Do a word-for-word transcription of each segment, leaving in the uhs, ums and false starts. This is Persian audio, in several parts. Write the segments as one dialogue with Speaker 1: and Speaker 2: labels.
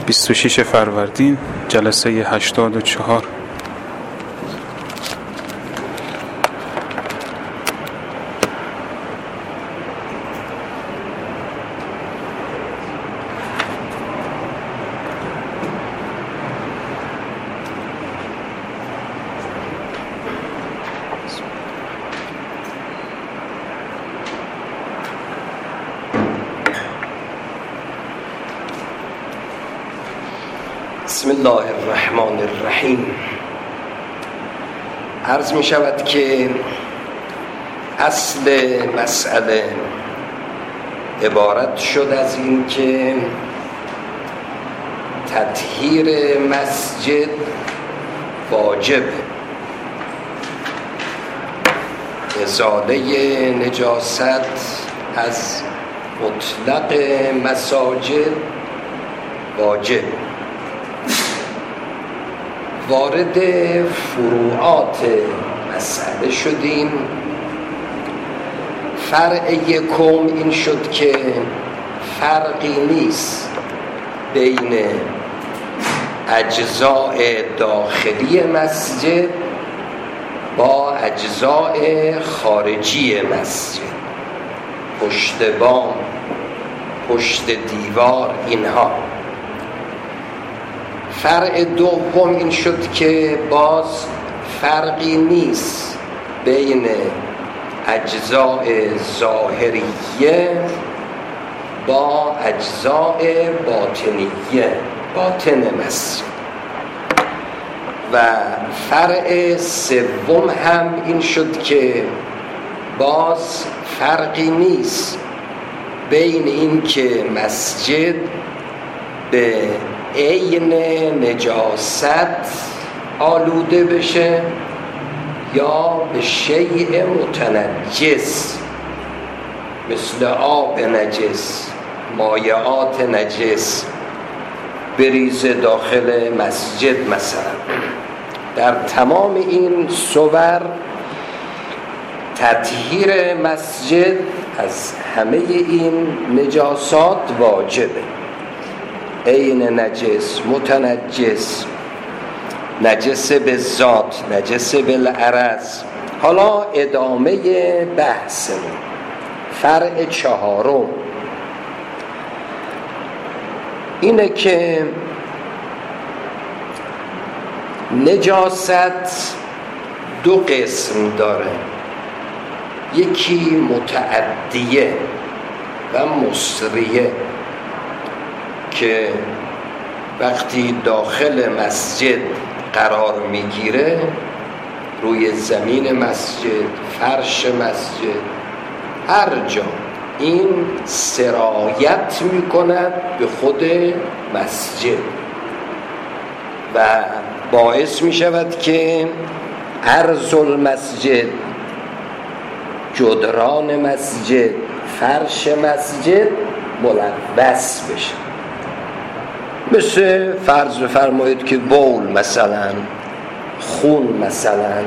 Speaker 1: بیست و شش فروردین جلسه هشتاد و چهار.
Speaker 2: بسم الله الرحمن الرحیم. عرض می شود که اصل مسئله عبارت شد از این که تطهیر مسجد واجب، ازاله نجاست از مطلق مساجد واجب. وارد فروعات مسئله شدیم. فرع یکم این شد که فرقی نیست بین اجزاء داخلی مسجد با اجزاء خارجی مسجد، پشت بام، پشت دیوار، اینها. فرع دوم این شد که باز فرقی نیست بین اجزاء ظاهریه با اجزاء باطنیه، باطن مسجد. و فرع سوم هم این شد که باز فرقی نیست بین این که مسجد به عین نجاست آلوده بشه یا به شیء متنجس مثل آب نجس، مایعات نجس بریزه داخل مسجد. مثلا در تمام این صور تطهیر مسجد از همه این نجاسات واجبه. عین نجس، متنجس، نجس به ذات، نجس بالعرض. حالا ادامه بحثمون، فرع چهارم اینه که نجاست دو قسم داره، یکی متعدیه و مصریه که وقتی داخل مسجد قرار میگیره، روی زمین مسجد، فرش مسجد، هر جا، این سرایت میکند به خود مسجد و باعث میشود که عرض المسجد، جدران مسجد، فرش مسجد ملوث بشه. مثل فرض بفرمایید که بول مثلا، خون مثلا،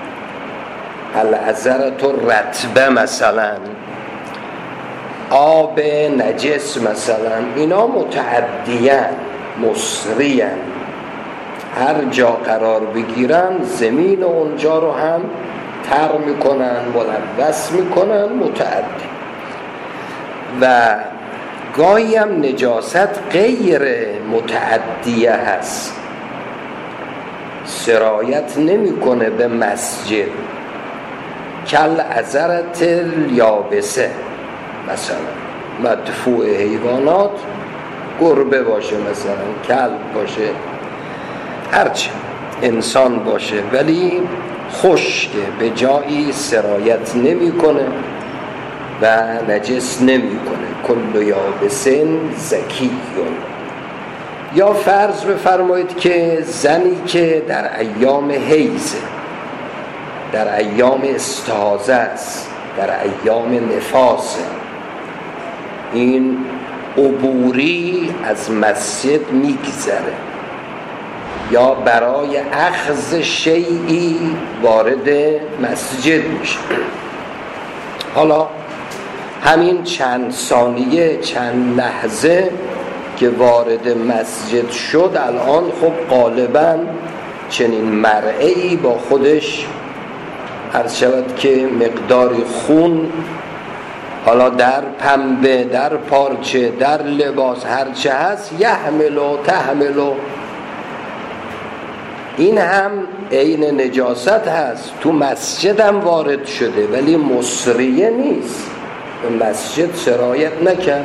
Speaker 2: العذرة الرطبه مثلا، آب نجس مثلا، اینا متعدیان، مصریان، هر جا قرار بگیرن زمین اونجا رو هم تر میکنن، ملوث میکنن، متعدی. و گاهی هم نجاست غیر متعدیه هست، سرایت نمیکنه به مسجد، کل عذرت الیابسه مثلا، مدفوع حیوانات، گربه باشه مثلا، کلب باشه، هرچه انسان باشه، ولی خشکه، به جایی سرایت نمیکنه و نجس نمیکنه. کل یابسن زکیون. یا فرض بفرمایید که زنی که در ایام حیضه، در ایام استحاضه است، در ایام نفاسه، این عبوری از مسجد میگذره یا برای اخذ شیئی وارد مسجد میشه. حالا همین چند ثانیه، چند لحظه که وارد مسجد شد الان خب غالباً چنین مرعی با خودش عرض شود که مقداری خون، حالا در پنبه، در پارچه، در لباس، هرچه هست، یحمل و تحمل، این هم عین نجاست هست، تو مسجد هم وارد شده ولی مصریه نیست، به مسجد سرایت نکرد.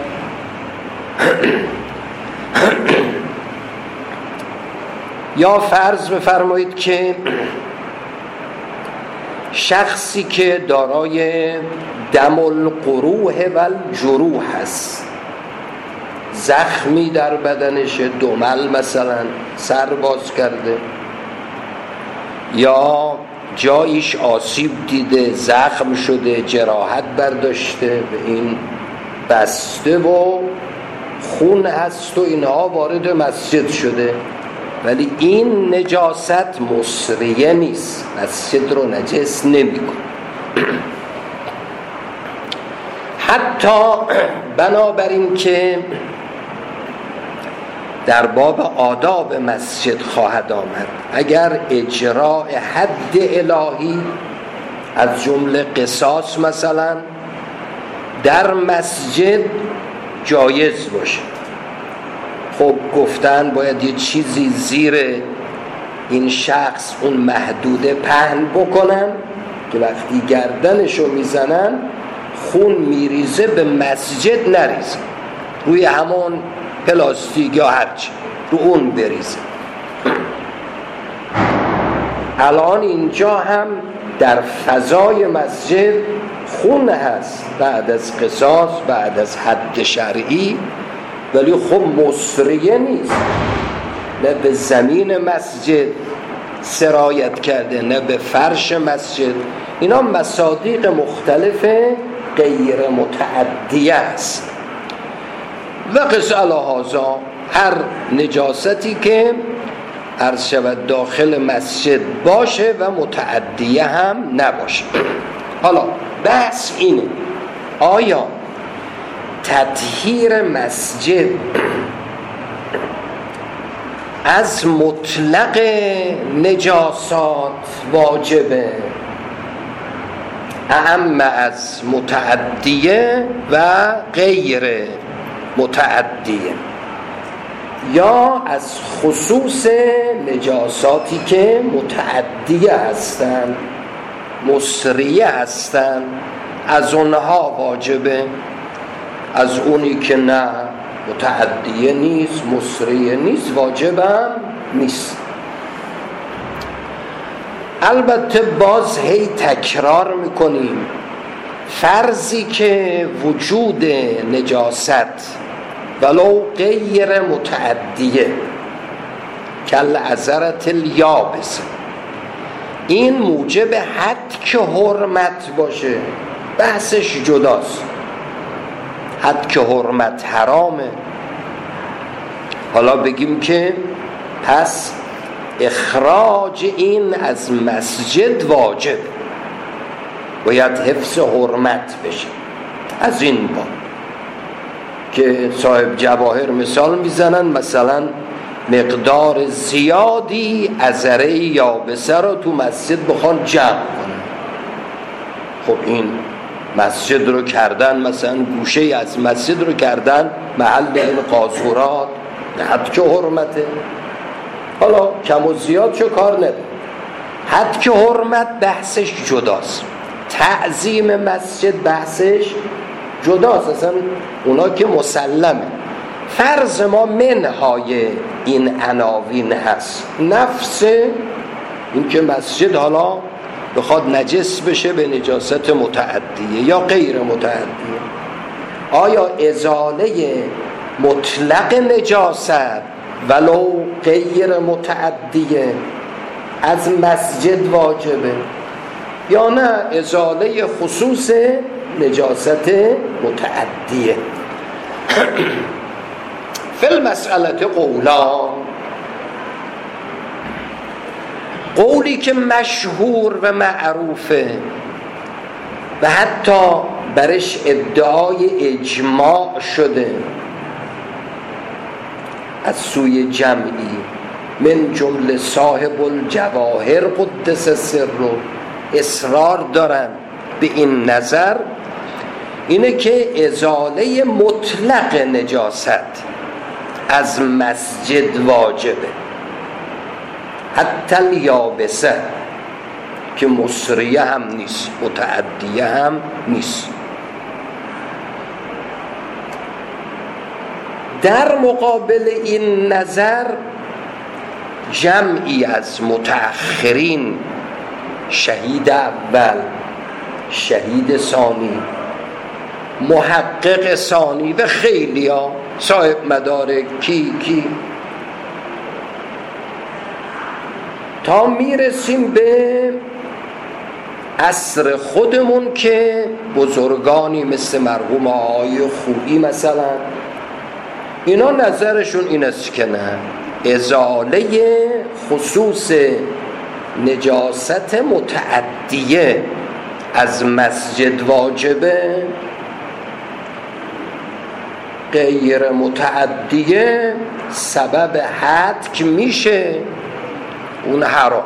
Speaker 2: یا فرض بفرمایید که شخصی که دارای دم القروح و الجروح هست، زخمی در بدنش، دمل مثلا سر باز کرده یا جایش آسیب دیده، زخم شده، جراحت برداشته، به این بسته و خون هست و اینها، وارد مسجد شده ولی این نجاست مصریه نیست، مسجد رو نجس نمی‌کنه. حتی بنابراین که در باب آداب مسجد خواهد آمد، اگر اجراء حد الهی از جمله قصاص مثلا در مسجد جایز باشه، خب گفتن باید یه چیزی زیر این شخص اون محدوده پهن بکنن که وقتی گردنشو میزنن خون میریزه به مسجد نریزه، روی همون پلاستیک یا هرچی رو اون بریزه. الان اینجا هم در فضای مسجد خون هست بعد از قصاص، بعد از حد شرعی، ولی خب مصریه نیست، نه به زمین مسجد سرایت کرده نه به فرش مسجد. اینا مصادیق مختلف غیر متعدیه است. و قص الهازا هر نجاستی که عرض شود داخل مسجد باشه و متعدیه هم نباشه. حالا بحث اینه، آیا تطهیر مسجد از مطلق نجاسات واجبه اعم از متعدیه و غیر متعدیه، یا از خصوص نجاساتی که متعدیه هستند، مصریه هستند، از اونها واجبه، از اونی که نه متعدیه نیست، مصریه نیست، واجبم نیست. البته باز هی تکرار میکنیم، فرضی که وجود نجاست ولو غیر متعدیه کل عذرت الیابس، این موجب حد که حرمت باشه، بحثش جداست. حد که حرمت حرامه، حالا بگیم که پس اخراج این از مسجد واجب، باید حفظ حرمت بشه. از این با که صاحب جواهر مثال میزنن، مثلا مقدار زیادی عذره یابسه رو تو مسجد بخوان جمع کنن، خب این مسجد رو کردن، مثلا گوشه از مسجد رو کردن محل این قاذورات، حد که حرمته. حالا کم و زیاد چه کار نده، حد که حرمت بحثش جداست، تعظیم مسجد بحثش جداست، اصلا اونا که مسلمه. فرض ما منهای این عناوین هست، نفس این که مسجد حالا بخواد نجس بشه به نجاست متعدیه یا غیر متعدیه، آیا ازاله مطلق نجاست ولو غیر متعدیه از مسجد واجبه، یا نه ازاله خصوص نجاست متعدیه؟ فی المسئله قولان، قولی که مشهور و معروفه و حتی برش ادعای اجماع شده از سوی جمعی من جمله صاحب الجواهر قدس سر رو اصرار دارن به این نظر، اینه که ازاله مطلق نجاست از مسجد واجبه، حتی الیابسه که مصریه هم نیست متعدیه هم نیست. در مقابل این نظر جمعی از متأخرین، شهید اول، شهید ثانی، محقق ثانی و خیلی ها، صاحب مدارک، کی کی، تا میرسیم به عصر خودمون که بزرگانی مثل مرحوم آقای خویی مثلا، اینا نظرشون این است که نه، ازاله خصوص نجاست متعدیه از مسجد واجبه، غیر متعدیه سبب حتک میشه، اون حرام،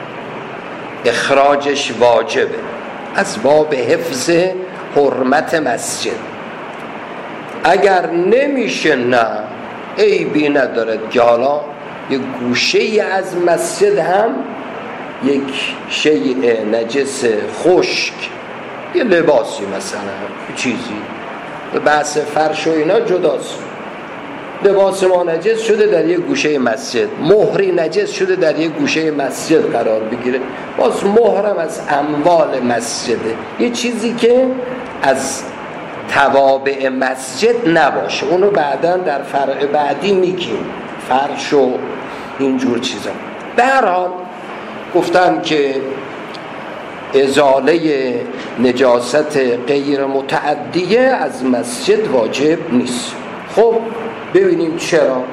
Speaker 2: اخراجش واجبه از باب حفظ حرمت مسجد. اگر نمیشه نه عیبی ندارد که حالا یک گوشه ای از مسجد هم یک شیء نجس خشک، یه لباسی مثلا، یه چیزی، بحث فرش و اینا جداست، لباس ما نجس شده در یک گوشه مسجد، مهری نجس شده در یک گوشه مسجد قرار بگیره، باز مهرم از اموال مسجده، یه چیزی که از توابع مسجد نباشه، اونو بعداً در فرع بعدی میگیم، فرش و اینجور چیزا. به هر حال گفتن که ازاله نجاست غیر متعدیه از مسجد واجب نیست. خب ببینیم چرا.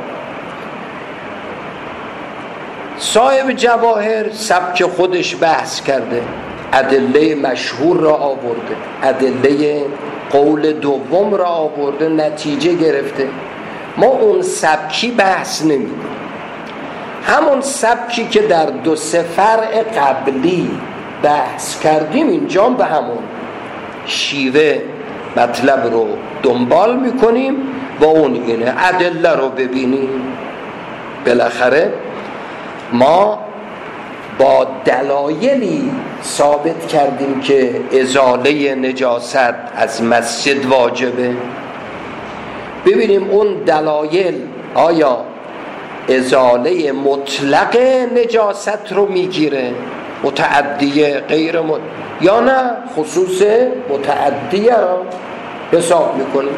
Speaker 2: صاحب جواهر سبک خودش بحث کرده، ادله مشهور را آورده، ادله قول دوم را آورده، نتیجه گرفته. ما اون سبکی بحث نمی‌کنیم، همون سبکی که در دو سه فرع قبلی بحث کردیم اینجا به همون شیوه مطلب رو دنبال میکنیم و اون اینه ادله رو ببینیم. بالاخره ما با دلایلی ثابت کردیم که ازاله نجاست از مسجد واجبه. ببینیم اون دلایل آیا ازاله مطلق نجاست رو میگیره، متعدیه غیر مت... یا نه خصوص متعدیه را حساب میکنیم.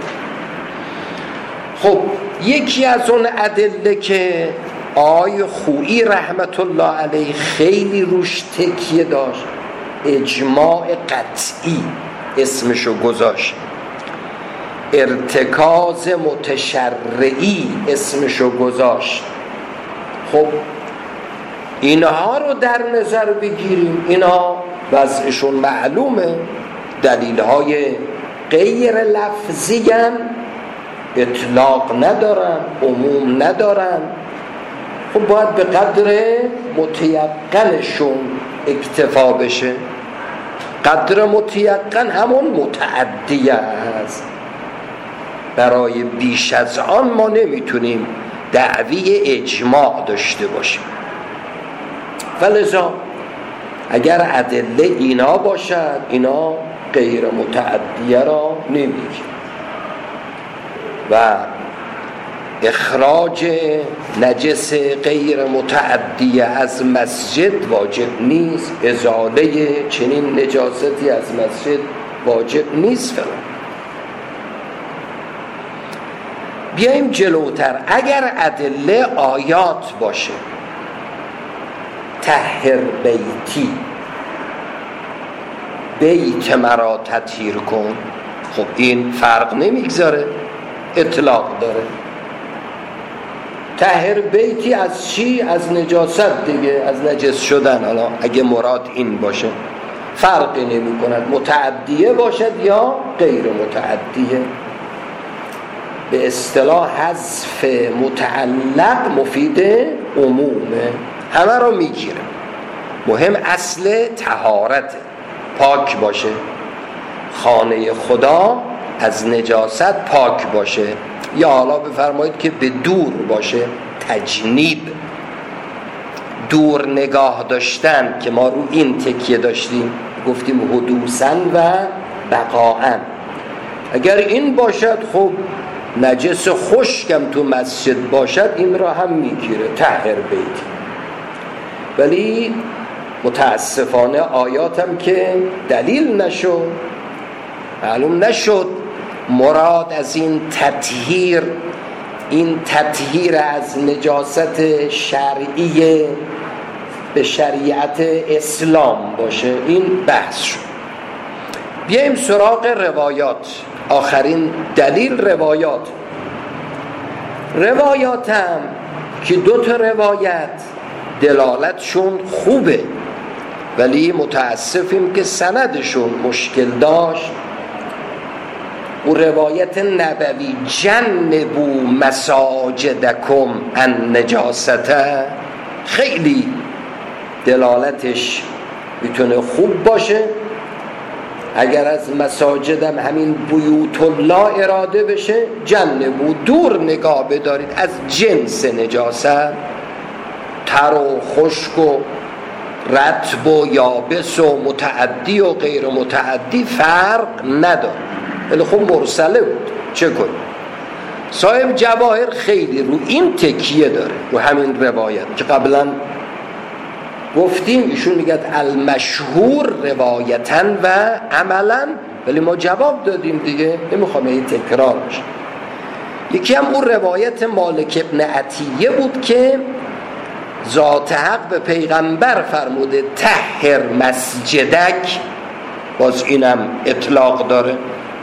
Speaker 2: خب یکی از اون ادله که آقای خویی رحمت الله علیه خیلی روش تکیه داشت، اجماع قطعی اسمشو گذاشت، ارتکاز متشرعی اسمشو گذاشت. خب اینها رو در نظر بگیریم، اینا وضعشون معلومه، دلیل‌های غیر لفظی هم، اطلاق ندارن، عموم ندارن. خب باید به قدر متیقنشون اکتفا بشه. قدر متیقن همون متعدیه هست، برای بیش از آن ما نمیتونیم دعوی اجماع داشته باشیم. فلذا اگر ادله اینا باشد، اینا غیر متعدیه را نمیگه و اخراج نجس غیر متعدیه از مسجد واجب نیست، ازاله چنین نجاستی از مسجد واجب نیست فلان. بیاییم جلوتر. اگر ادله آیات باشه، طهر بیتی، بیت مرا تطهیر کن، خب این فرق نمیگذاره، اطلاق داره. طهر بیتی از چی؟ از نجاست دیگه، از نجس شدن. حالا اگه مراد این باشه فرقی نمی کند متعدیه باشد یا غیر متعدیه. به اصطلاح حذف متعلق مفید عمومه، همه رو میگیره. مهم اصل طهارت، پاک باشه، خانه خدا از نجاست پاک باشه، یا حالا بفرمایید که به دور باشه، تجنیب، دور نگاه داشتن که ما رو این تکیه داشتیم، گفتیم حدوثاً و بقاءً. اگر این باشد خب نجس خشکم تو مسجد باشد این را هم میگیره، طهر بیت. ولی متاسفانه آیاتم که دلیل نشد، معلوم نشد مراد از این تطهیر، این تطهیر از نجاست شرعی به شریعت اسلام باشه. این بحث شد. بیاییم سراغ روایات. آخرین دلیل روایات. روایات هم که دو تا روایت دلالتشون خوبه، ولی متاسفیم که سندشون مشکل داشت. و روایت نبوی جنبوا مساجدکم عن نجاسته خیلی دلالتش میتونه خوب باشه. اگر از مساجدم همین بیوت الله اراده بشه، جنبوا دور نگاه بدارید از جنس نجاست، تر و خشک و رطب و یابس و متعدی و غیر متعدی فرق نداره. ولی خب مرسله بود، چه کنیم؟ صاحب جواهر خیلی رو این تکیه داره، رو همین روایت که قبلا گفتیم. ایشون میگه المشهور روایتاً و عملاً، ولی ما جواب دادیم دیگه، نمیخوام این تکرار بشه. یکی هم اون روایت مالک ابن عطیه بود که ذات حق به پیغمبر فرموده طهر مسجدک، باز اینم اطلاق داره.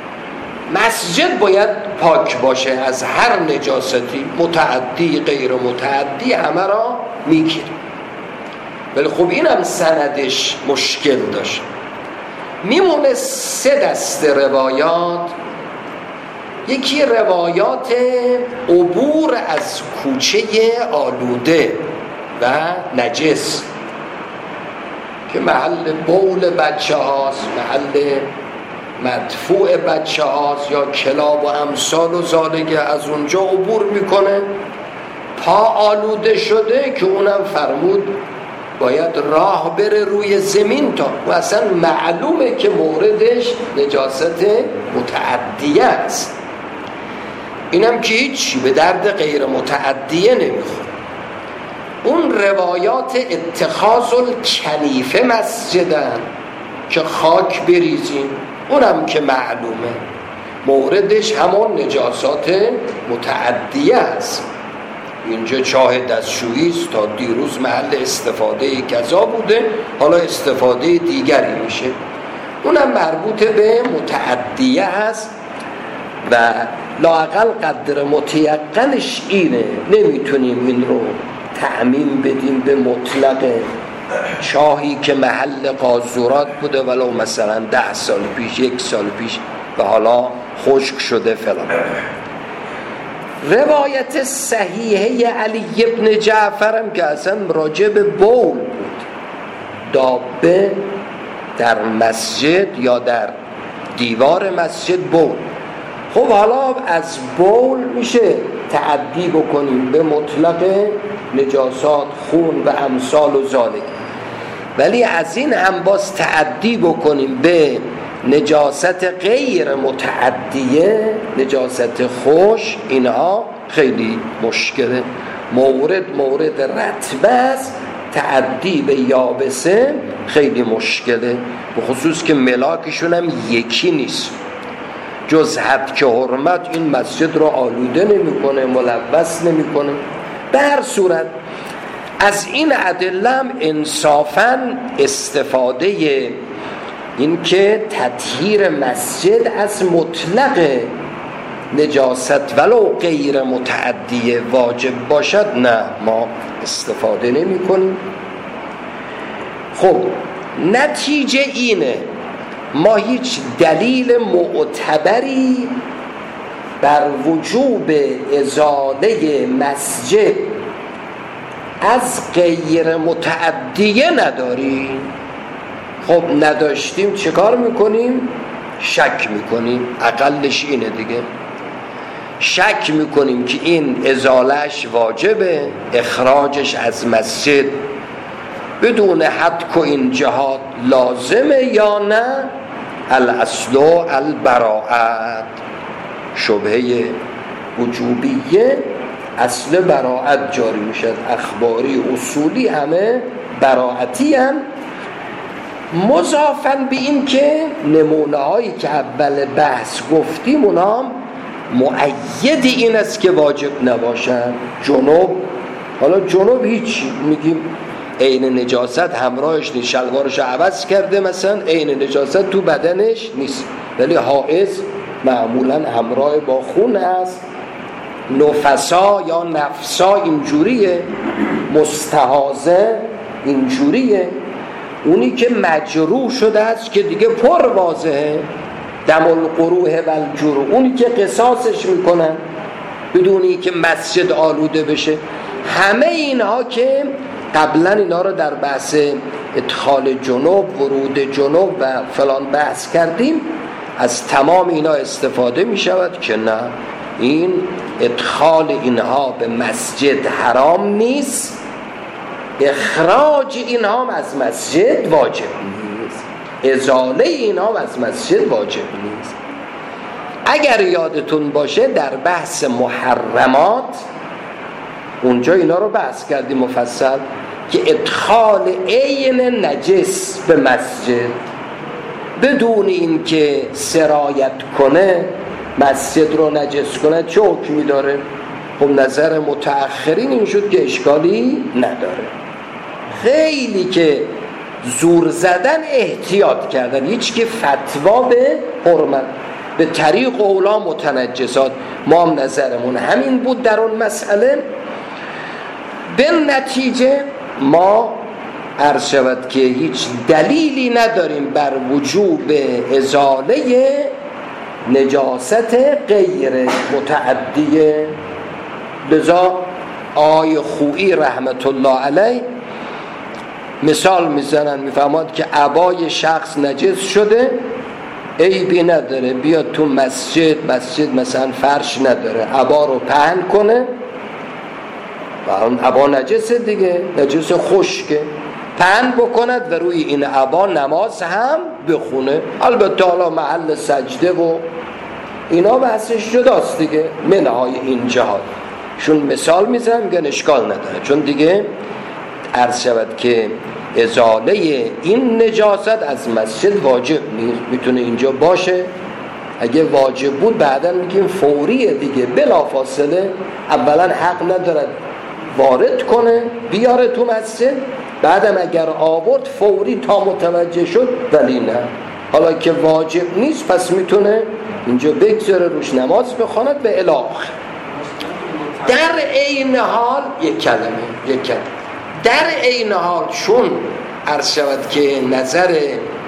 Speaker 2: مسجد باید پاک باشه از هر نجاستی، متعدی غیر متعدی همه را میگیره. ولی خب اینم سندش مشکل داشت. میمونه سه دسته روایات. یکی روایات عبور از کوچه آلوده و نجس که محل بول بچه هاست، محل مدفوع بچه هاست یا کلاب و امثال و زالگه، از اونجا عبور میکنه. پا آلوده شده که اونم فرمود باید راه بره روی زمین، تا و اصلا معلومه که موردش نجاست متعدیه است. اینم که هیچی به درد غیر متعدیه نمیخوره. اون روایات اتخاذ الکنیفه مسجدن که خاک بریزیم، اونم که معلومه موردش همون نجاسات متعدیه است. اینجا چاه دستشویی است، تا دیروز محل استفاده کذا بوده، حالا استفاده دیگری میشه، اونم مربوط به متعدیه است و لااقل قدر متیقنش اینه. نمیتونیم این رو تعمیم بدیم به مطلق چاهی که محل قاذورات بوده ولو مثلا ده سال پیش، یک سال پیش و حالا خشک شده فلان. روایت صحیحه علی ابن جعفرم که اصلا راجع به بول بود، دابه در مسجد یا در دیوار مسجد بول. خب حالا از بول میشه تعدی بکنیم به مطلق نجاسات خون و امثال و ذالک، ولی از این هم باز تعدی بکنیم به نجاست غیر متعدیه، نجاست خوش، اینها خیلی مشکله. مورد مورد رطبه است، تعدی به یابسه خیلی مشکله، به خصوص که ملاکشون هم یکی نیست. جز حد که حرمت این مسجد رو آلوده نمی کنه، ملوث نمی کنه. به هر صورت از این ادله هم انصافاً استفاده این که تطهیر مسجد از مطلق نجاست ولو غیر متعدی واجب باشد، نه، ما استفاده نمی کنیم. خب نتیجه اینه ما هیچ دلیل معتبری بر وجوب ازاله مسجد از غیر متعدیه نداریم. خب نداشتیم چه کار میکنیم؟ شک میکنیم. اقلش اینه دیگه، شک میکنیم که این ازالش واجبه، اخراجش از مسجد بدون حد که این جهات لازمه یا نه. الاصل البراءت، شبهه وجوبیه اصل براءت جاری میشد. اخباری اصولی همه براءتی هم. مضافاً به این که نمونه هایی که اول بحث گفتیم اونام مؤید این است که واجب نباشن. جنوب، حالا جنوب هیچ میگیم عین نجاست همراهش نیست، شلوارش عوض کرده مثلا عین نجاست تو بدنش نیست، ولی حائض معمولا همراه با خون است. نفسا یا نفسا اینجوریه، مستحاضه اینجوریه. اونی که مجروح شده است که دیگه پر واضحه، دم القروح و الجروح، اونی که قصاصش میکنن بدونی که مسجد آلوده بشه. همه اینها که قبلا اینا رو در بحث ادخال جنوب، ورود جنوب و فلان بحث کردیم، از تمام اینا استفاده می شود که نه، این ادخال اینها به مسجد حرام نیست، اخراج اینها از مسجد واجب نیست، ازاله اینها از مسجد واجب نیست. اگر یادتون باشه در بحث محرمات اونجا اینا رو بحث کردیم مفصل که ادخال عین نجس به مسجد بدون این که سرایت کنه مسجد رو نجس کنه چه حکمی داره؟ خب نظر متأخرین این شد که اشکالی نداره. خیلی که زور زدن احتیاط کردن، هیچ که فتوا به حرمت به طریق اولا متنجسات. ما هم نظرمون همین بود در اون مسئله. به نتیجه ما عرض شود که هیچ دلیلی نداریم بر وجوب ازاله نجاست غیر متعدیه. لذا آقای خویی رحمت الله علیه مثال میزنن، میفهمد که عبای شخص نجس شده عیبی نداره، بیاد تو مسجد، مسجد مثلا فرش نداره، عبا رو پهن کنه و اون عبا نجسه دیگه، نجس خشکه، پهن بکند و روی این عبا نماز هم بخونه. البته حالا محل سجده و اینا بحثش جداست دیگه، منهای این جهات شون مثال میزنم میگن اشکال نداره، چون دیگه عرض شود که ازاله این نجاست از مسجد واجب نیست. میتونه اینجا باشه، اگه واجب بود بعدا میگیم فوریه دیگه، بلا فاصله. اولا حق ندارد وارد کنه بیاره تو مسجد، بعدم اگر آورد فوری تا متوجه شد، ولی نه حالا که واجب نیست پس میتونه اینجا بگذاره روش نماز بخواند به الاخ. در این حال یک کلمه یک کلمه در این حال چون عرض شود که نظر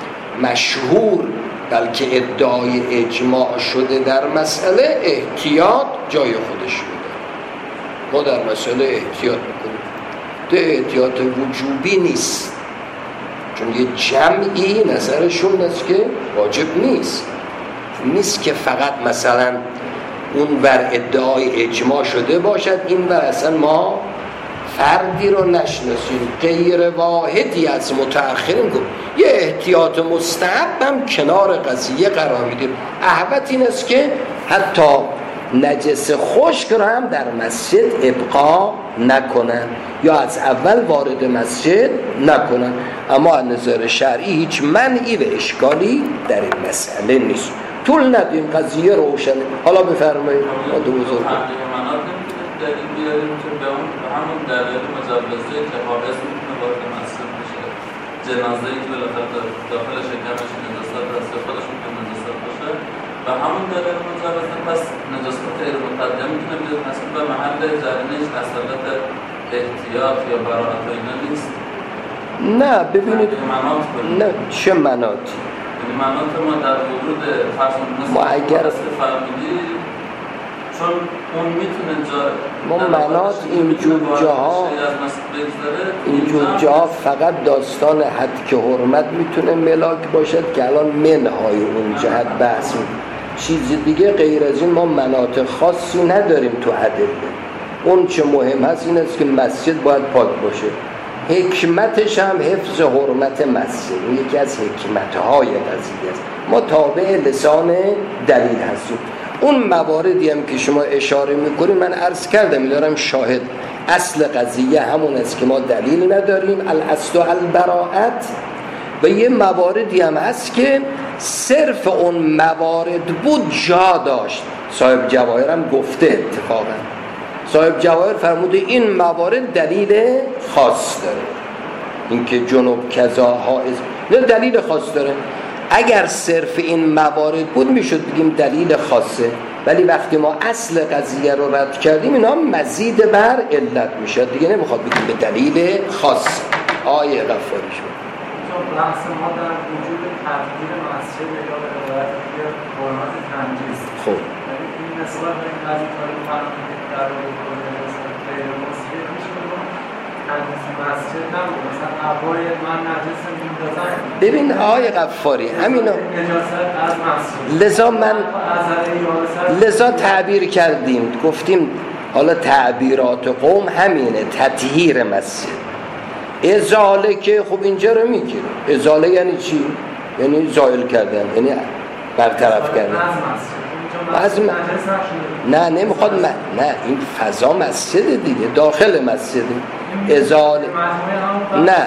Speaker 2: مشهور بلکه ادعای اجماع شده در مسئله، احتیاط جای خودش بوده. ما در مسئله احتیاط میکنیم، ده احتیاط وجوبی نیست، چون یه جمعی نظرشون است که واجب نیست نیست که فقط مثلا اون ور ادعای اجماع شده باشد، این ور اصلا ما فردی رو نشناسیم. غیر واحدی از متأخرین گفت یه احتیاط مستحب هم کنار قضیه قرار میدیم. احوط این است که حتی نجس خشک رو هم در مسجد ابقا نکنن یا از اول وارد مسجد نکنن. اما از نظر شرعی هیچ منعی و اشکالی در این مسئله نیست. طول ندیم، قضیه روشنه. حالا بفرمایید. دو بزرگ
Speaker 3: دلیل بیاریم که به اون همون دلیل مجوزه که حافظ میتونه وارد مسجد بشه، جنازه‌ای که بالاخره داخل شکمش نجاست دست خودش میتونه نجاست باشه و همون دلیل مجوزه پس نجاست غیر متعدی میتونه بیاد مسجد و محل جرینش اصالت احتیاط یا براءت اینا نیست.
Speaker 2: نه ببینید نه چه مناطی
Speaker 3: مناط ما در ورود فرض
Speaker 2: ما اگر
Speaker 3: فرمودی چون اون میتونه جا
Speaker 2: ما منات اینجور جاها اینجور جاها فقط داستان حد که حرمت میتونه ملاک باشد که الان منهای اون جهت بحث می چیز دیگه غیر از این ما مناط خاصی نداریم تو ادله. اون چه مهم هست این است که مسجد باید پاک باشه. حکمتش هم حفظ حرمت مسجد، یکی از حکمتهای قضیه است. ما تابع لسان دلیل هستیم. اون مواردی هم که شما اشاره میکنید من عرض کردم میدارم شاهد. اصل قضیه همون است که ما دلیل نداریم، الاصل البراءت، و یه مواردی هم هست که صرف اون موارد بود جا داشت. صاحب جواهر هم گفته اتفاقا صاحب جواهر فرموده این موارد دلیل خاص داره، اینکه جنوب کذا حائز نه دلیل خاص داره. اگر صرف این موارد بود میشد بگیم دلیل خاصه، ولی وقتی ما اصل قضیه رو رد کردیم اینا مزید بر علت میشد دیگه، نمیخواد بگیم به دلیل خاص. آیه غفاری شد
Speaker 4: چون بحث ما در وجود تغییر مسجد یا به روایت دیگه حرمت تنجیز.
Speaker 2: خب
Speaker 4: این نسبت به این قضیه کاری فرمودید در غیر مسجد میشه تنجیز مسجد نبود، مثلا عبای من نجس میندازن.
Speaker 2: ببین آیه غفاری همینو
Speaker 4: نجاست از مسجد،
Speaker 2: لذا من لذا تعبیر کردیم گفتیم حالا تعبیرات قوم همینه، تطهیر مسجد. ازاله که خب اینجا رو میگیره. ازاله یعنی چی؟ یعنی زائل کردن، یعنی برطرف کردن. از م... نه نمیخواد م... نه این فضا مسجد دیگه، داخل مسجد. ازاله نه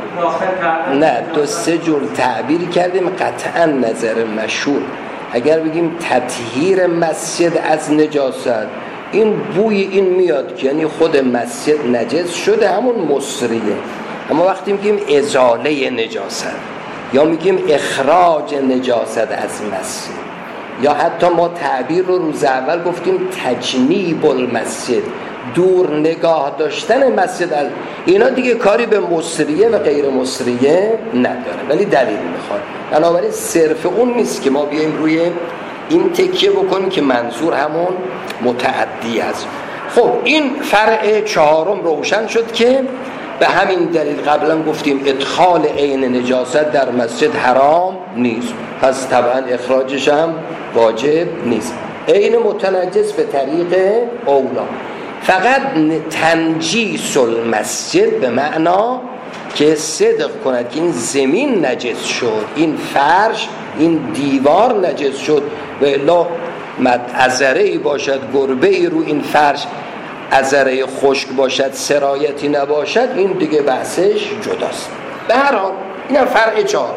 Speaker 2: نه دو سه جور تعبیر کردیم قطعا نظر مشهور. اگر بگیم تطهیر مسجد از نجاست، این بوی این میاد که یعنی خود مسجد نجس شده، همون مصریه. اما وقتی میگیم ازاله نجاست یا میگیم اخراج نجاست از مسجد، یا حتی ما تعبیر رو روز اول گفتیم تجنیب المسجد، دور نگاه داشتن مسجد از اینا، دیگه کاری به مصریه و غیر مصریه نداره، ولی دلیل میخواد. بنابراین صرف اون نیست که ما بیایم روی این تکیه بکنیم که منظور همون متعدی است. خب این فرع چهارم روشن شد که به همین دلیل قبلا گفتیم ادخال عین نجاست در مسجد حرام نیست، پس طبعا اخراجش هم واجب نیست. عین متنجس به طریق اولا، فقط تنجیس المسجد به معنا که صدق کند که این زمین نجس شد، این فرش، این دیوار نجس شد، و الا عذره ای باشد، گربه ای رو این فرش، عذره خشک باشد، سرایتی نباشد، این دیگه بحثش جداست. به هر حال این هم فرع چهار.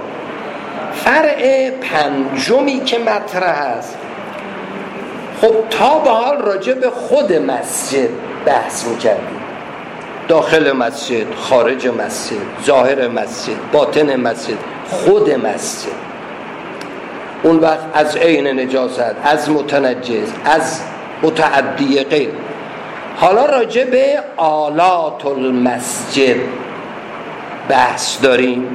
Speaker 2: فرع پنجمی که مطرح است، خب تا به حال راجع به خود مسجد بحث می‌کردیم، داخل مسجد، خارج مسجد، ظاهر مسجد، باطن مسجد، خود مسجد. اون وقت از عین نجاست، از متنجس، از متعدی غیر. حالا راجع به آلات المسجد بحث داریم.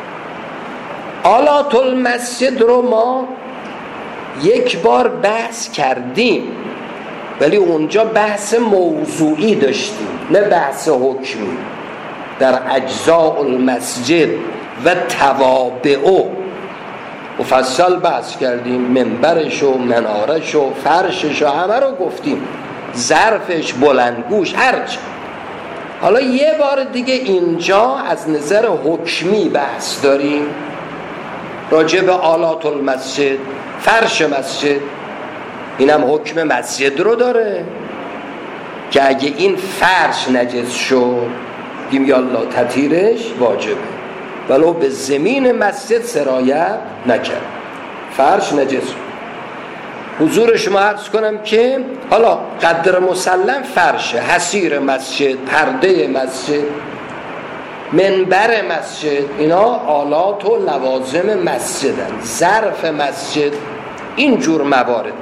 Speaker 2: آلات المسجد رو ما یک بار بحث کردیم، ولی اونجا بحث موضوعی داشتیم نه بحث حکمی. در اجزاء المسجد و توابعو مفصل بحث کردیم، منبرش و منارش و فرشش و همه رو گفتیم، ظرفش، بلندگوش، هرچی. حالا یه بار دیگه اینجا از نظر حکمی بحث داریم راجع به آلات المسجد. فرش مسجد اینم حکم مسجد رو داره که اگه این فرش نجس شد گیم یالله تطهیرش واجبه، ولو به زمین مسجد سرایت نکرد، فرش نجس. حضور شما عرض کنم که حالا قدر مسلم فرشه، حصیر مسجد، پرده مسجد، منبر مسجد، اینا آلات و لوازم مسجدن، ظرف مسجد، این جور موارد.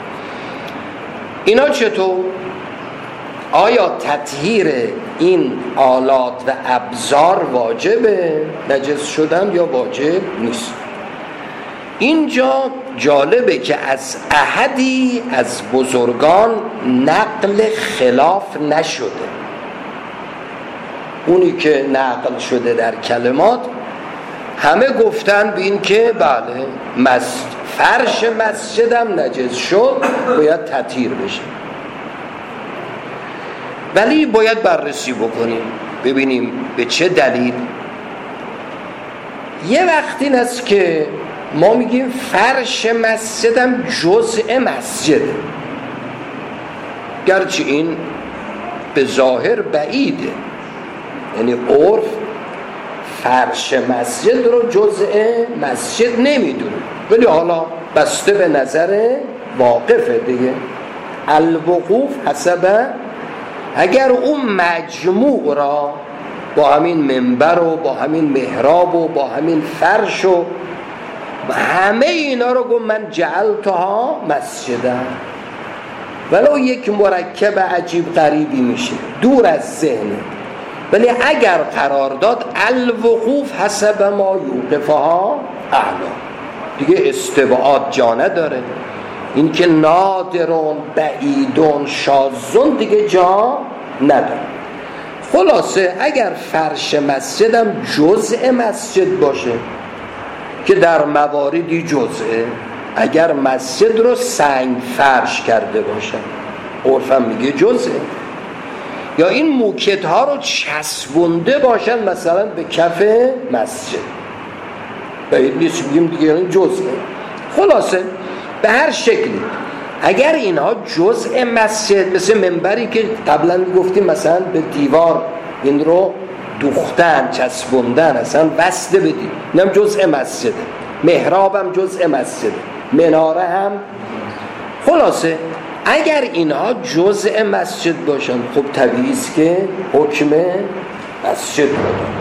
Speaker 2: اینا چطور؟ آیا تطهیر این آلات و ابزار واجبه نجس شدن یا واجب نیست؟ اینجا جالبه که از احدی از بزرگان نقل خلاف نشده. اونی که نقل شده در کلمات همه گفتن به این که بله مست فرش مسجدم نجس شد باید تطهیر بشه، ولی باید بررسی بکنیم ببینیم به چه دلیل. یه وقتی این است که ما میگیم فرش مسجدم جزء مسجده، گرچه این به ظاهر بعیده، یعنی عرف فرش مسجد رو جزء مسجد نمیدونه، ولی حالا بسته به نظر واقفه دیگه. الوقوف حسب اگر اون مجموع را با همین منبر و با همین محراب و با همین فرش و همه اینا رو گفت من جعلتها مسجدن، ولو یک مرکب عجیب غریبی میشه دور از ذهنه، ولی اگر قرار داد الوقوف حسب ما یوقفها اعلا دیگه استبعاد جا نداره، این که نادرون بعیدون شاذون دیگه جا نداره. خلاصه اگر فرش مسجدم جزء مسجد باشه که در مواردی جزءه، اگر مسجد رو سنگ فرش کرده باشن عرفم میگه جزءه، یا این موکدها رو چسبونده باشن مثلا به کف مسجد باید نیست میگیم دیگه این جزءه. خلاصه به هر شکلی اگر اینها جزء مسجد، مثل منبری که قبلا گفتیم مثلا به دیوار این رو دوختن چسبوندن اصلا وصله بدیم، اینم جزء مسجده، محرابم جزء مسجده، مناره هم. خلاصه اگر اینها جزء مسجد باشن خب طبیعی است که حکم مسجد بدن،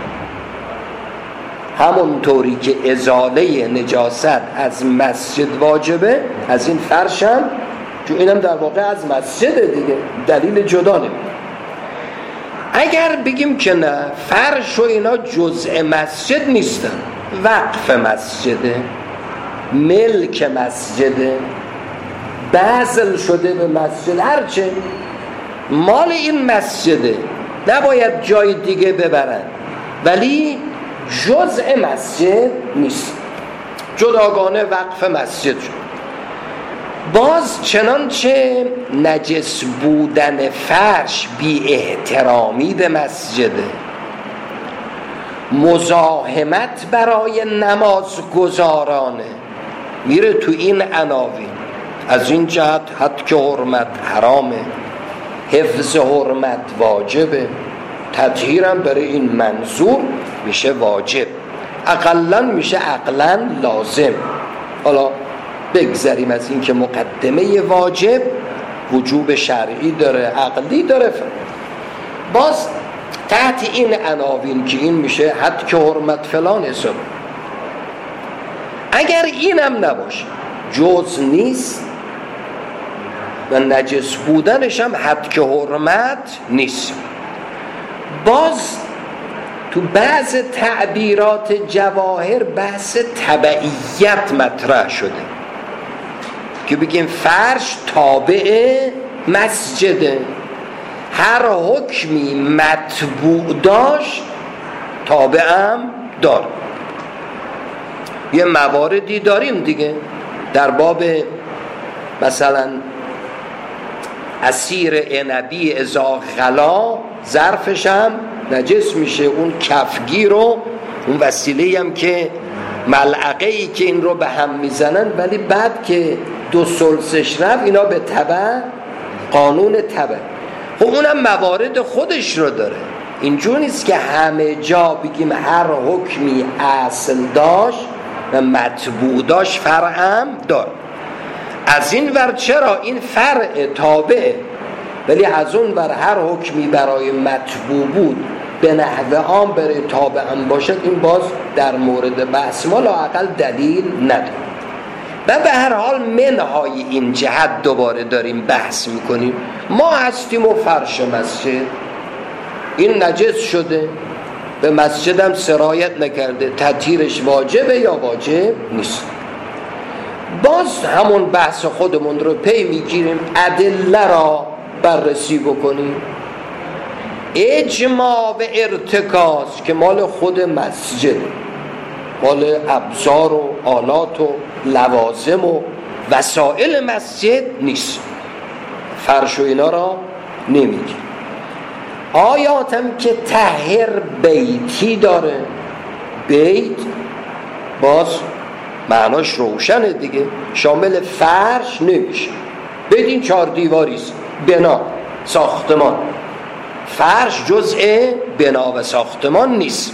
Speaker 2: همونطوری که ازاله نجاست از مسجد واجبه از این فرش هم، چون اینم در واقع از مسجده دیگه، دلیل جدا نمید. اگر بگیم که نه فرش و اینا جزء مسجد نیستن، وقف مسجده، ملک مسجده، بذل شده به مسجد، هرچه مال این مسجده نباید جای دیگه ببرن، ولی جزء مسجد نیست، جداگانه وقف مسجد شد. باز چنانچه نجس بودن فرش بی احترامی به مسجده، مزاحمت برای نماز گزارانه، میره تو این عناوین. از این جهت حد که حرمت حرامه، حفظ حرمت واجبه، تطهیرم برای این منظور میشه واجب، اقلا میشه عقلا لازم. حالا بگذاریم از این که مقدمه واجب وجوب شرعی داره، عقلی داره، باز تحت این عناوین که این میشه حد که حرمت فلان حساب. اگر اینم نباشه جز نیست و نجس بودنش هم حد که حرمت نیست. باز تو بعض تعبیرات جواهر بحث تبعیت مطرح شده که بگیم فرش تابع مسجده، هر حکمی متبوع داشت تابعم دار. یه مواردی داریم دیگه در باب مثلا عصیر عنبی اذا غلا ظرفش هم نجس میشه، اون کفگیر رو اون وسیله هم که ملعقه ای که این رو به هم میزنن، ولی بعد که دو سلسش رفت اینا به تبع قانون تبع. خب اونم موارد خودش رو داره، اینجور نیست که همه جا بگیم هر حکمی اصل داشت و متبوع داشت فرعم دار. از این ور چرا این فرع تابعه، ولی از اون ور هر حکمی برای متبوع بود به نحو عام برای تابعم باشد، این باز در مورد بحث ما لااقل دلیل نداره. و به هر حال منهای این جهت دوباره داریم بحث میکنیم. ما هستیم و فرش مسجد این نجس شده، به مسجدم سرایت نکرده، تطهیرش واجبه یا واجب نیست؟ باز همون بحث خودمون رو پی میگیریم، ادله را بررسی بکنیم. اجماع و ارتکاز که مال خود مسجد، مال ابزار و آلات و لوازم و وسائل مسجد نیست، فرش و اینا را نمیگیریم. آیاتم که طهر بیتی داره، بیت باز معناش روشنه دیگه، شامل فرش نمیشه. بیت این چهار دیواریست، بنا، ساختمان. فرش جزء بنا و ساختمان نیست.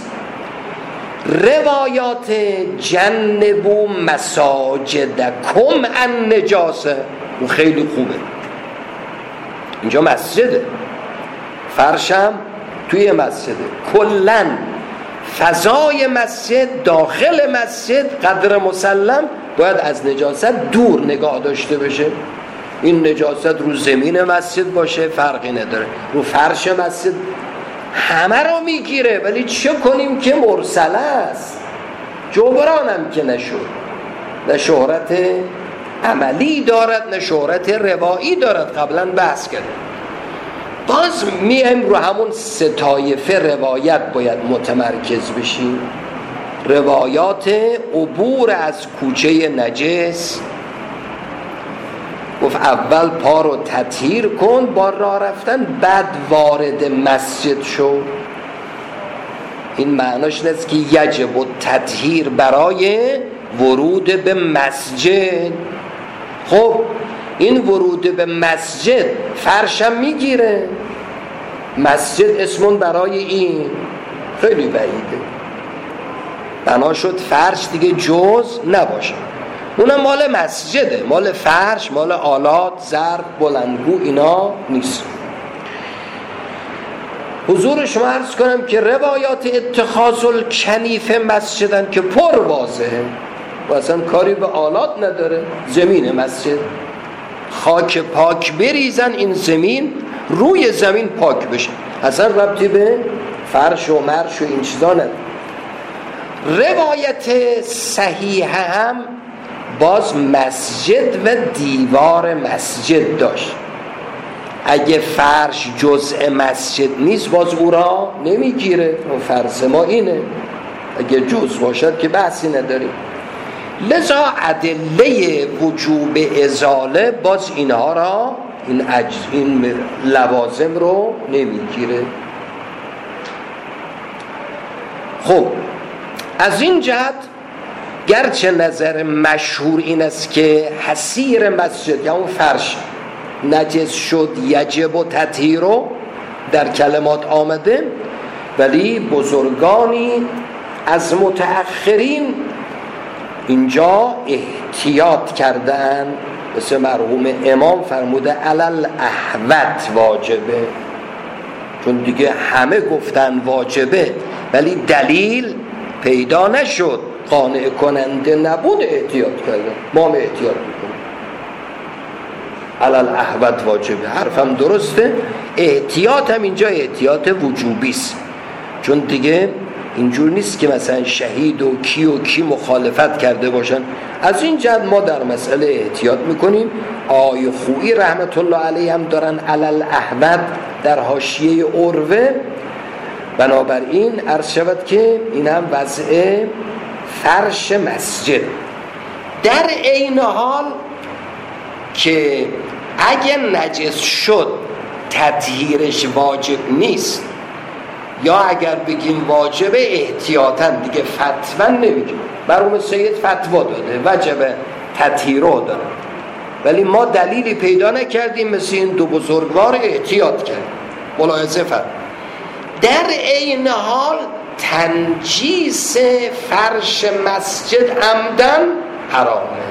Speaker 2: روایات جنبوا مساجدکم عن نجاسه اون خیلی خوبه. اینجا مسجده، فرشم توی مسجده، کلن فضای مسجد، داخل مسجد قدر مسلم باید از نجاست دور نگاه داشته بشه. این نجاست رو زمین مسجد باشه فرقی نداره، رو فرش مسجد همه رو میگیره. ولی چه کنیم که مرسله است، جبرانم که نشد، نه شهرت عملی دارد نه شهرت روایی دارد، قبلا بحث کردیم. باز میایم رو همون سه طایفه روایت باید متمرکز بشیم. روایات عبور از کوچه نجس، گفت اول پا رو تطهیر کن با راه رفتن، بعد وارد مسجد شو. این معناش نیست که یجب التطهیر برای ورود به مسجد. خب این ورود به مسجد فرشم میگیره، مسجد اسمون برای این خیلی بعیده، بنا شد فرش دیگه جز نباشه، اونم مال مسجده، مال فرش، مال آلات، ظرف، بلندگو اینا نیست. حضور شما عرض کنم که روایات اتخاذ الکنیف مسجدن که پر واضحه و اصلا کاری به آلات نداره. زمین مسجد خاک پاک بریزن، این زمین روی زمین پاک بشه، اصلا ربطی به فرش و مرش و این چیزا نداره. روایت صحیح هم باز مسجد و دیوار مسجد داشت. اگه فرش جزء مسجد نیست باز او را نمیگیره، فرض ما اینه، اگه جزء باشد که بحثی نداریم. لذا ادله وجوب ازاله باز اینها را، این, عجز، این لوازم رو نمیگیره. خب از این جهت گرچه نظر مشهور این است که حصیر مسجد یا اون فرش نجس شد یجب و تطهیرو در کلمات آمده، ولی بزرگانی از متأخرین اینجا احتیاط کردن، مثل مرحوم امام فرموده علل احوت واجبه، چون دیگه همه گفتن واجبه ولی دلیل پیدا نشد، قانع کننده نبود، احتیاط کردن. ما هم احتیاط میکنیم، علل احوت واجبه، حرفم درسته. احتیاط هم اینجا احتیاط وجوبی است، چون دیگه اینجور نیست که مثلا شهید و کی و کی مخالفت کرده باشن. از این جهت ما در مسئله احتیاط میکنیم. آقای خویی رحمت الله علیه هم دارن علل احوت در حاشیه عروه. بنابراین عرض شود که این هم وضع فرش مسجد. در این حال که اگه نجس شد تطهیرش واجب نیست، یا اگر بگیم واجبه احتیاطاً دیگه فتوا نمیگیم. مرحوم سید فتوا داده وجب تطهیرو داره، ولی ما دلیلی پیدا نکردیم مثل این دو بزرگوار احتیاط کردیم. ملاحظه فرد. در این حال تنجیس فرش مسجد عمدن حرامه،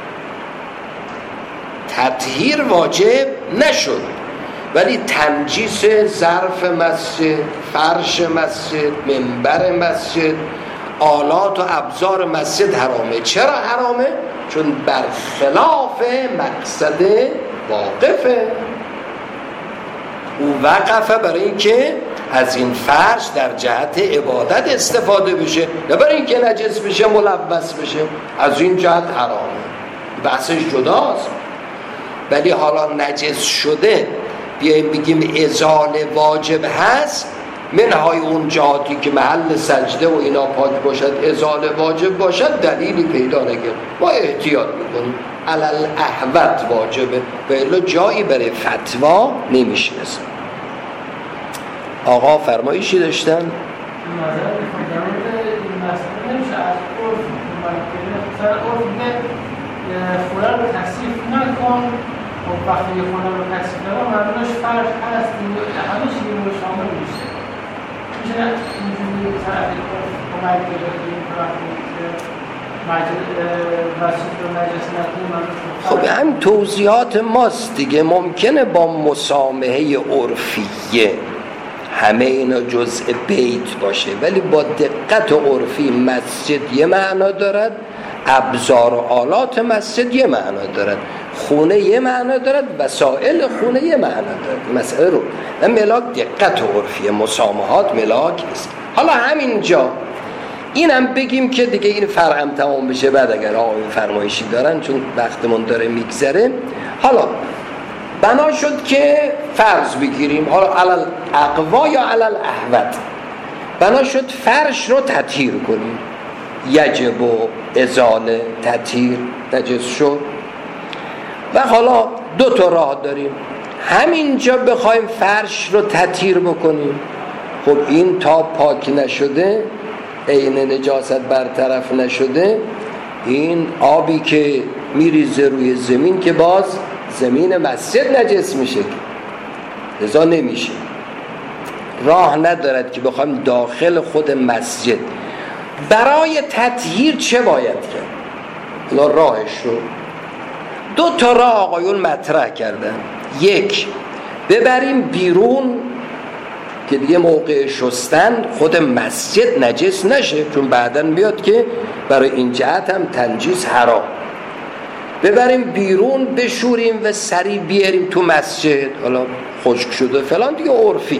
Speaker 2: تطهیر واجب نشد ولی تنجیس ظرف مسجد، فرش مسجد، منبر مسجد، آلات و ابزار مسجد حرامه. چرا حرامه؟ چون برخلاف مقصد واقفه. او وقفه برای اینکه از این فرش در جهت عبادت استفاده بشه، نه برای اینکه نجس بشه، ملوث بشه. از این جهت حرامه. بحثش جداست. ولی حالا نجس شده بیاییم بگیم ازاله واجب هست، منهای اون جهاتی که محل سجده و اینا پاک باشد ازاله واجب باشد دلیلی پیدا نکرد، ما احتیاط میکنیم علل احوط واجبه و الا جایی برای فتوا نمیشناسه. آقا فرمایشی داشتن؟
Speaker 4: نظر میخوام در مورد این مسئله نمیشه از عرف مثلا عرف میگه خوره رو تصریف نکن و وقتی یه خوره رو تصریف نکن معنیش فرق هست همه چیزی رو شامل میشه. میشه اینجوری طرف عرف کمک بده که این مسجد رو نجس نکنی.
Speaker 2: خب هم توضیحات ماست دیگه. ممکنه با مسامحه عرفیه همه اینا جزء بیت باشه، ولی با دقت عرفی مسجد یه معنا دارد، ابزار و آلات مسجد یه معنا دارد، خونه یه معنا دارد، وسایل خونه یه معنا دارد. مسئله رو ملاک دقت عرفی، مسامحات ملاک نیست. حالا همینجا اینم بگیم که دیگه این فرقم تمام بشه بعد اگر آقایون فرمایشی دارن، چون وقتمون داره میگذره. حالا بنا شد که فرض بگیریم، حالا علل اقوا یا علل احوط، بنا شد فرش رو تطهیر کنیم، یجب و ازاله تطهیر نجس شد. و حالا دو تا راه داریم، همینجا بخوایم فرش رو تطهیر بکنیم، خب این تا پاک نشده، عین نجاست برطرف نشده، این آبی که میریزه روی زمین که باز زمین مسجد نجس میشه، لذا نمیشه. راه ندارد که بخوایم داخل خود مسجد. برای تطهیر چه باید کرد؟ الان راهش رو دو تا راه آقایون مطرح کردن. یک، ببریم بیرون که دیگه موقع شستن خود مسجد نجس نشه، چون بعداً میاد که برای این جهت هم تنجیس حرام. ببریم بیرون بشوریم و سریع بیاریم تو مسجد، حالا خشک شده فلان دیگه عرفی.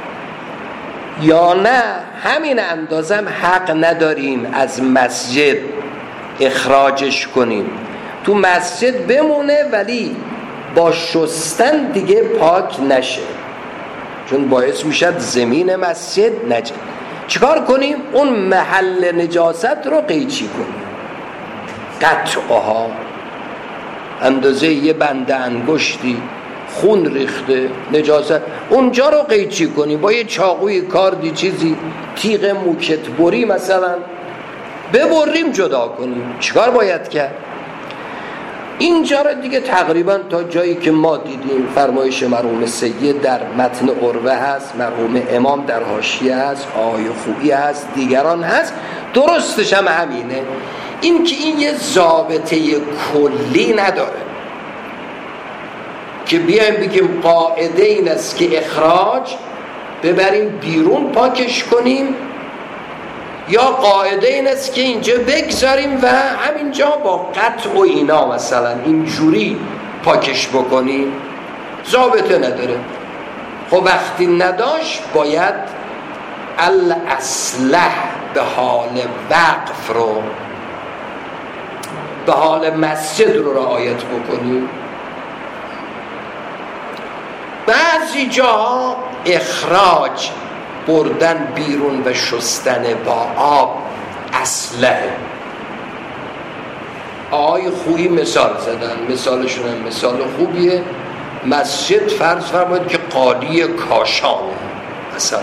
Speaker 2: یا نه همین اندازم حق نداریم از مسجد اخراجش کنیم، تو مسجد بمونه ولی با شستن دیگه پاک نشه، چون باعث میشد زمین مسجد نجس. چیکار کنیم؟ اون محل نجاست رو قیچی کنیم، قطعها اندازه یه بنده انگشتی خون ریخته نجاست، اونجا رو قیچی کنیم با یه چاقوی کاردی چیزی تیغ موکت بری مثلا ببریم جدا کنیم. چیکار باید کرد؟ اینجا رو دیگه تقریبا تا جایی که ما دیدیم فرمایش مرحوم سید در متن عروه هست، مرحوم امام در حاشیه هست، آقای خویی هست، دیگران هست، درستش هم همینه. این که این یه ضابطه کلی نداره که بیایم بگیم قاعده این است که اخراج ببریم بیرون پاکش کنیم، یا قاعده این است که اینجا بگذاریم و همینجا با قطع و اینا مثلا اینجوری پاکش بکنیم. ضابطه نداره. خب وقتی نداشت باید الاصلح به حال وقف رو، به حال مسجد رو رعایت بکنیم. بعضی جاها اخراج بردن بیرون و شستن با آب اصله. آقای خویی مثال زدن، مثالشون هم مثال خوبیه. مسجد فرض فرمایید که قالی کاشانه مثلا،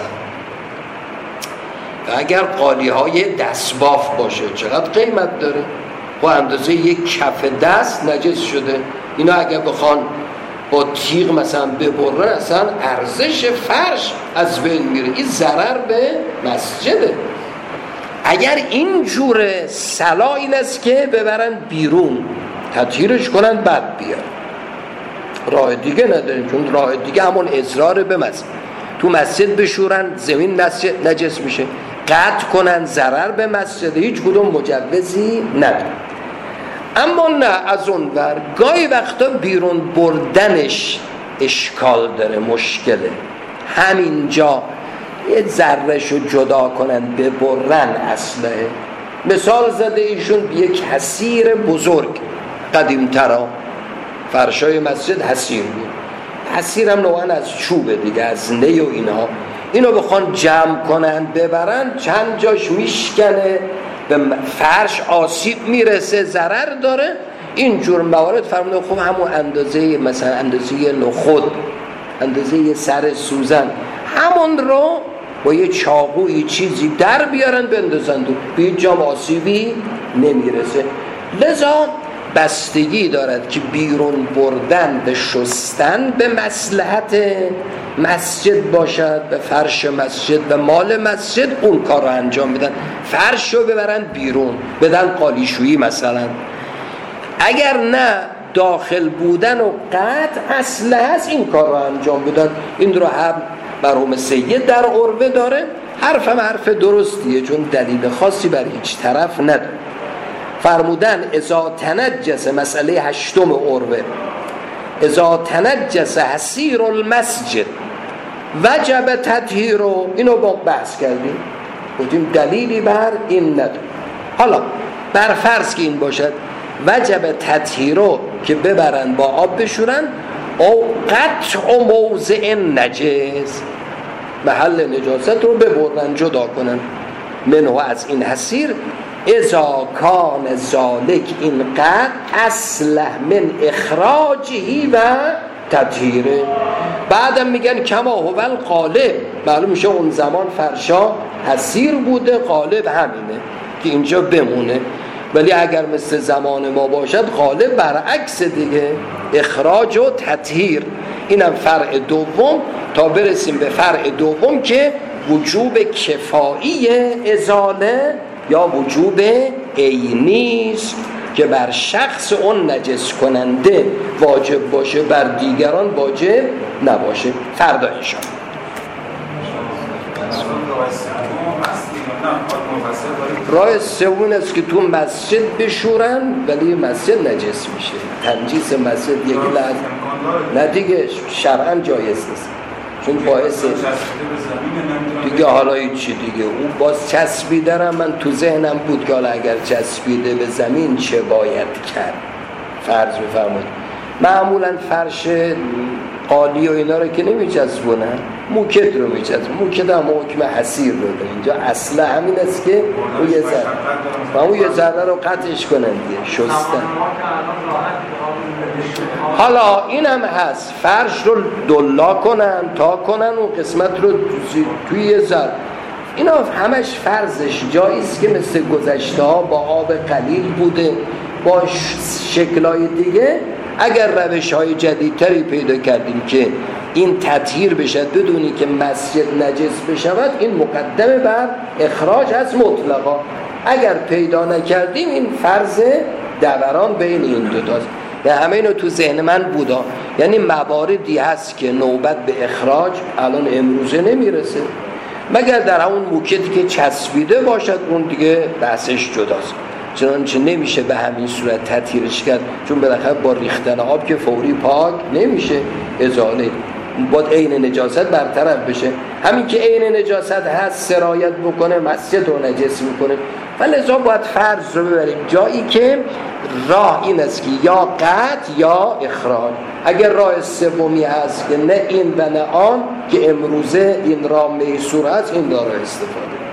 Speaker 2: و اگر قالی های دستباف باشه چقدر قیمت داره؟ با اندازه یک کف دست نجس شده. اینا اگر بخوان با تیغ مثلا ببرن اصلا ارزش فرش از بین میره. این ضرر به مسجده. اگر این جوره صلاح این است که ببرن بیرون تطهیرش کنن بعد بیارن. راه دیگه نداریم، چون راه دیگه همون اضرار به مسجد. تو مسجد بشورن زمین نجس میشه، قطع کنن ضرر به مسجد، هیچ کدوم مجوزی نداره. اما نه از اون ور گاهی وقتا بیرون بردنش اشکال داره، مشکله. همینجا یه ذرهشو جدا کنن ببرن اصله. مثال زده ایشون یک حصیر بزرگ، قدیم ترا فرشای مسجد حسیر بود. حسیر هم نوعا از چوبه دیگه، از نی و اینها. اینو بخوان جمع کنن ببرن چند جاش میشکنه، به فرش آسیب میرسه، ضرر داره. اینجور موارد فرموده خب همون اندازه مثلا اندازه نخود، اندازه سر سوزن، همون رو با یه چاقوی چیزی در بیارن بندازن دو، به هیچ جام آسیبی نمیرسه. لذا بستگی دارد که بیرون بردن به شستن به مصلحت مسجد باشد، به فرش مسجد و مال مسجد اون کار رو انجام بدن. فرش رو ببرن بیرون بدن قالیشویی مثلا. اگر نه داخل بودن و قطع اصله هست این کار رو انجام بدن. این رو هم مرحوم سید در عروه داره. حرفم حرف درستیه چون دلیل خاصی بر هیچ طرف نداره. فرمودن اذا تنجس، مسئله هشتم عروه، اذا تنجس حسیر المسجد وجب تطهیرو، اینو با بحث کردیم، گفتیم دلیلی بر این نداره. حالا بر فرض که این باشد وجب تطهیرو که ببرن با آب بشورن، او قطع موضع نجس، محل نجاست رو ببرن جدا کنن منو از این حسیر، اذا کان ذالک این قطع اصله من اخراجهی و تطهیره. بعدم میگن کما هو الغالب، معلوم میشه اون زمان فرشا حسیر بوده، غالب همینه که اینجا بمونه. ولی اگر مثل زمان ما باشد غالب برعکس دیگه، اخراج و تطهیر. اینم فرع دوم تا برسیم به فرع دوم که وجوب کفایی ازاله یا وجوب عینیست که بر شخص اون نجس کننده واجب باشه، بر دیگران واجب نباشه. فردا انشاءالله. راه سوم است که تو مسجد بشورن ولی مسجد نجس میشه. تنجیس مسجد یک لحظه نه دیگه شرعاً جایز نیست، چون باعث دیگه حالا چی دیگه اون باز چسبیده را من تو ذهنم بود که حالا اگر چسبیده به زمین چه باید کرد. فرض بفرمایید معمولا فرش قالی و اینا رو که نمیچسبونن، موکت رو میچسبونن. موکت هم حکم حسیر رو داره. اینجا اصلا همین است که اون یه ذره و اون یه ذره رو قطعش کنن دیگه، شستن. حالا این هم هست فرش رو دلا کنن تا کنن اون قسمت رو توی یه ذره. اینا همش فرضش جاییست که مثل گذشته ها با آب قلیل بوده، با شکلای دیگه. اگر روش های جدیدتری پیدا کردیم که این تطهیر بشد بدونی که مسجد نجس بشود، این مقدمه بر اخراج از مطلقا. اگر پیدا نکردیم این فرض دوران بین این دوتاست. به همه اینو تو ذهن من بودا، یعنی مواردی هست که نوبت به اخراج الان امروزه نمیرسه مگر در همون موکتی که چسبیده باشد، اون دیگه بحثش جداست. چنانچه نمیشه به همین صورت تطهیرش کرد، چون بالاخره با ریختن آب که فوری پاک نمیشه، ازاله باید عین نجاست برطرف بشه. همین که عین نجاست هست سرایت بکنه مسجد رو نجس میکنه. فلذا باید فرض رو ببریم جایی که راه این است که یا قطع یا اخراج. اگر راه سومی هست که نه این و نه آن، که امروزه این راه میسور هست، این داره استفاده